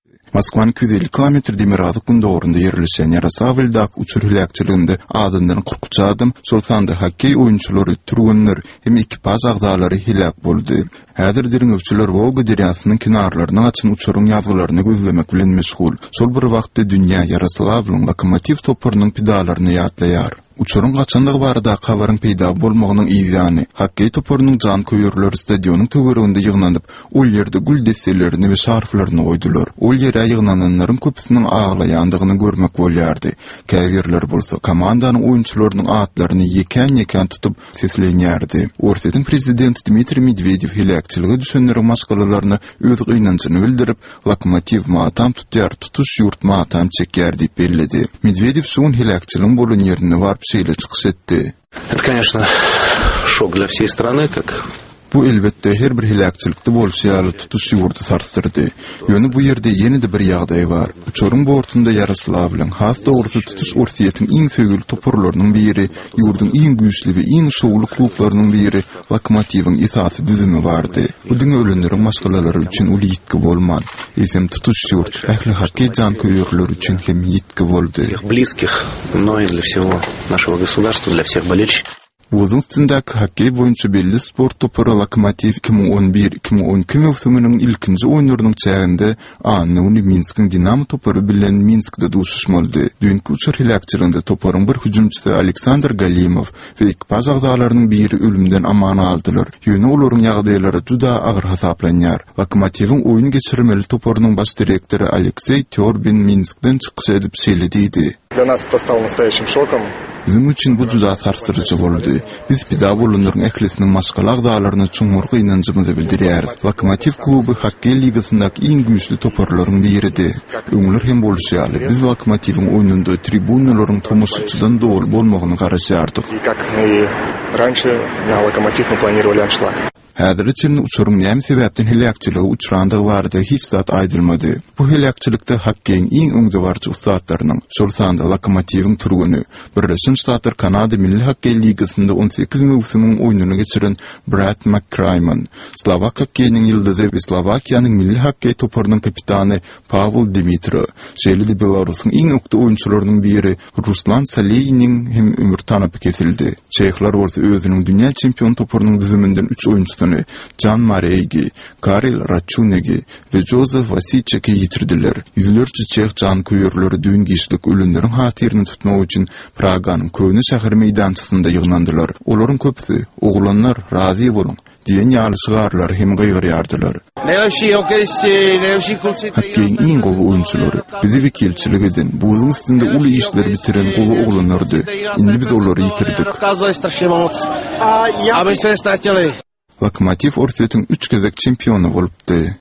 Moskwan 250 kilometr demirazlyk gün dogrunda ýerleşen Yaroslavldak uçur hilakçylygynda adyndan 43 adam Sultanda hokkey oýunçylary, türgünler hem ekipaj agdalary hilak boldy. Häzir diriňewçiler Volga derýasynyň kinarlaryna açyn uçuryň ýazgylaryny gözlemek bilen meşgul. Şol bir wagtda dünýä Yaroslavlyň lokomotiv topurynyň pedalaryny ýatlaýar. Uçurun gaçandygy barada habaryň peýda bolmagynyň ýygyny, hokkey topurynyň jan köýürler stadionyň töwereginde ýygnanyp, ol ýerde gül deselerini we şarflaryny goýdular. Ol ýere ýygnananlaryň köpüsiniň aglaýandygyny görmek bolýardy. Käýerler bolsa komandanyň oýunçylarynyň atlaryny ýeken tutup seslenýärdi. Orsetň prezident Dmitri Medvedev hilakçylygy düşünýär maskalaryny öz gynançyny bildirip, lokomotiv matam tutýar, tutuş ýurt matam çekýär diýip bellädi. Medvedev şuň hilakçylygyň bolan ýerine barp şeýle çykyş etdi. Это, конечно, шок для всей страны, как Bu elbette her bir hilakçylykda bolşýaly tutuş ýurdy sarstyrdy. Ýöne bu ýerde ýene-de bir ýagdaý bar. Uçuryň bortunda Yaroslavlyň has dogry tutuş orsiýetiň iň sögül topurlarynyň biri, ýurdun iň güýçli we iň şowly klublarynyň biri Lokomotiviň esasy düzümi bardy. Bu diňe ölenleriň maşgalalary üçin uly ýitki bolman. Esem tutuş ýurt ähli hokkey jan köýürler üçin hem ýitki boldy. близких, но и для всего нашего государства, для всех болельщиков. Wuzun üstündäki hokkey boýunça belli sport topary Lokomotiv 2011-2012 mewsüminiň ilkinji oýunlarynyň çäginde Anny Minskiň Dinamo topary bilen Minskde duşuşmaldy. Dünkü uçur hilakçylygynda toparyň bir hüjümçisi Aleksandr Galimov we ekipaj agdalarynyň biri ölümden aman aldylar. Ýöne olaryň ýagdaýlary juda agyr hasaplanýar. Lokomotiviň oýun geçirmeli toparynyň baş direktori Aleksey Tёrbin Minskden çykyş edip söyledi. Для нас это стало настоящим шоком. Bizim için bu juda sarsırıcı boldy. Biz pida bolanlaryň ählisiniň maşgala agdalaryny çuňmurgy ýynanjymyzy bildirýäris. Lokomotiv kluby hokkey ligasyndaky iň güýçli toparlaryň biridir. Öňler hem bolşýaly. Biz Lokomotiviň oýununda tribunalaryň tomoşaçydan dogry bolmagyny garaşýardyk. И как мы раньше на Локомотив мы планировали аншлаг. Häzir için uçuryň näme sebäpden hilakçylygy uçurandygy barada hiç zat aýdylmady. Bu hilakçylykda hokkeýiň iň öňdewarçy ustadlarynyň, şolsanda Lokomotiviň türgüni, Birleşen Ştatlar Kanada Milli Hokkey Ligasynda 18 mewsümüň oýunyny geçiren Brad McCryman, Slovak hokkeýiniň ýyldyzy we Slovakiýanyň milli hokkey toparynyň kapitany Pavel Dimitrov, şeýle-de Belarusyň iň öňde oýunçylarynyň biri Ruslan Saleyniň hem ömür tanyp kesildi. Çehlar bolsa özüniň dünýä çempion toparynyň düzüminden 3 oýunçysyny Jan Maregi, Karel Rachunegi ve Joseph Vasicek'i yitirdiler. Yüzlerce çeх jan köýürleri düň geçlik ölünleriň hatyryny tutmak üçin Praganyň köýne şäher meýdançysynda ýygnandylar. Olaryň köpüsi "Oglanlar, razy bolun" diýen ýalyşgarlar hem gyýrýardylar. Hokkeyň iň gowy oýunçylary bizi wekilçilik eden, bu ýylyň üstünde uly işler bitiren gowy oglanlardy. Indi biz olary ýitirdik. Lokomotiv orsiýetiň 3 gezek çempiony bolupdy.